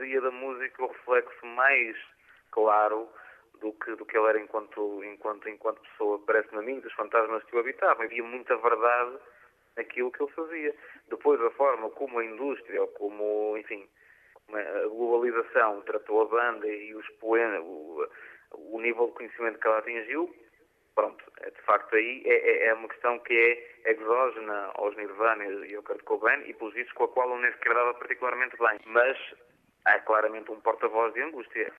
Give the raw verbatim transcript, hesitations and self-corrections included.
fazia da música o reflexo mais claro do que, do que ele era enquanto, enquanto, enquanto pessoa. Parece-me a mim, dos fantasmas que o habitavam. Havia muita verdade naquilo que ele fazia. Depois, a forma como a indústria, ou como, enfim, como a globalização tratou a banda e os poemas, o, o nível de conhecimento que ela atingiu, pronto, de facto aí é, é uma questão que é exógena aos Nirvana e ao Kurt Cobain e, pelos vistos, com a qual ele nem sequer dava particularmente bem. Mas há claramente um porta-voz de angústia.